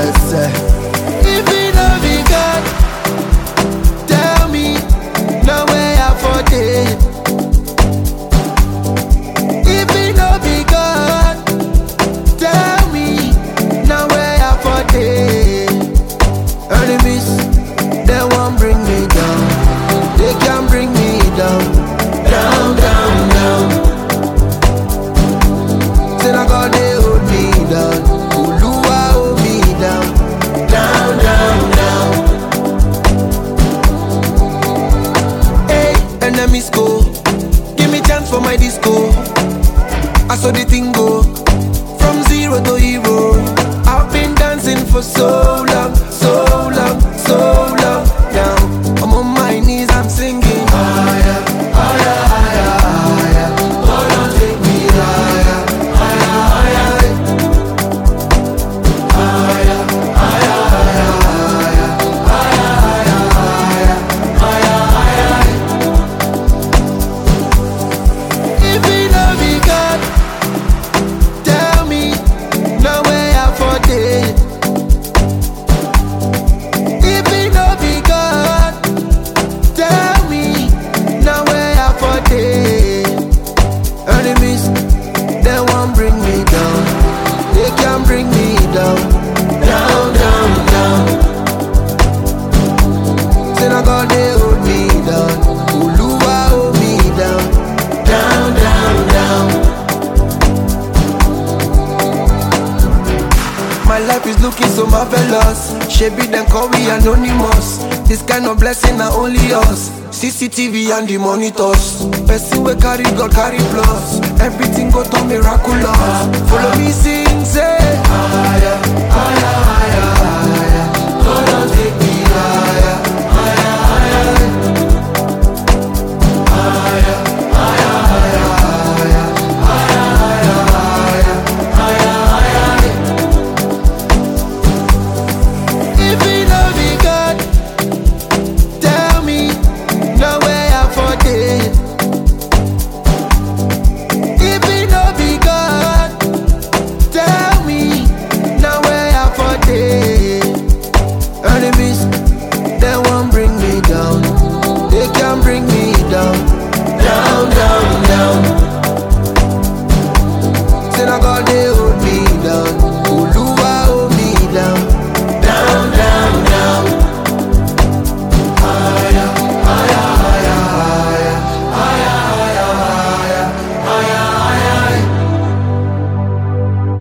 yes. If it no be God, tell me, no way I for it. If it no be God, tell me, no way I for it. Enemies, they won't bring me down. They can't bring me down. Down, down, down. Till I got they hold me down. Oluwa hold me down. Down, down, down. Hey, enemies go. Give me chance for my disco. I saw the thing go. From zero to hero. I've been dancing for so long, so long, so long. Now I'm on my knees, I'm singing. Higher, higher, higher, higher. Oh, don't take me higher, higher, higher. Higher, higher, higher, higher, higher, higher, higher. If it no be God, tell me, no way I for it. If it no be God, tell me, no way I for it. Enemies, they won't bring me down. They can't bring me down. Down, down, down. Till I got they hold me down. Oluwa hold me down. Down, down, down. My life is looking so marvelous. Shebi then call me anonymous. This kind of blessing are only us. CCTV and the monitors. Person we carry God carry plus. Everything go to miraculous. Follow me sing say higher, higher.